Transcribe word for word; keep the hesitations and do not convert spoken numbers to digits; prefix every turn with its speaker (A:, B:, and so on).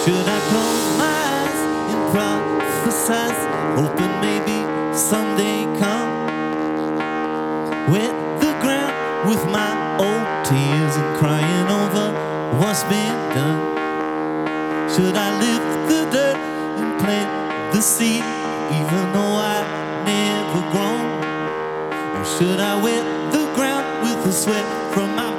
A: Should I close my eyes and prophesize, hoping maybe someday come, wet the ground with my old tears and crying over what's been done? Should I lift the dirt and plant the seed, even though I've never grown? Or should I wet the ground with the sweat from my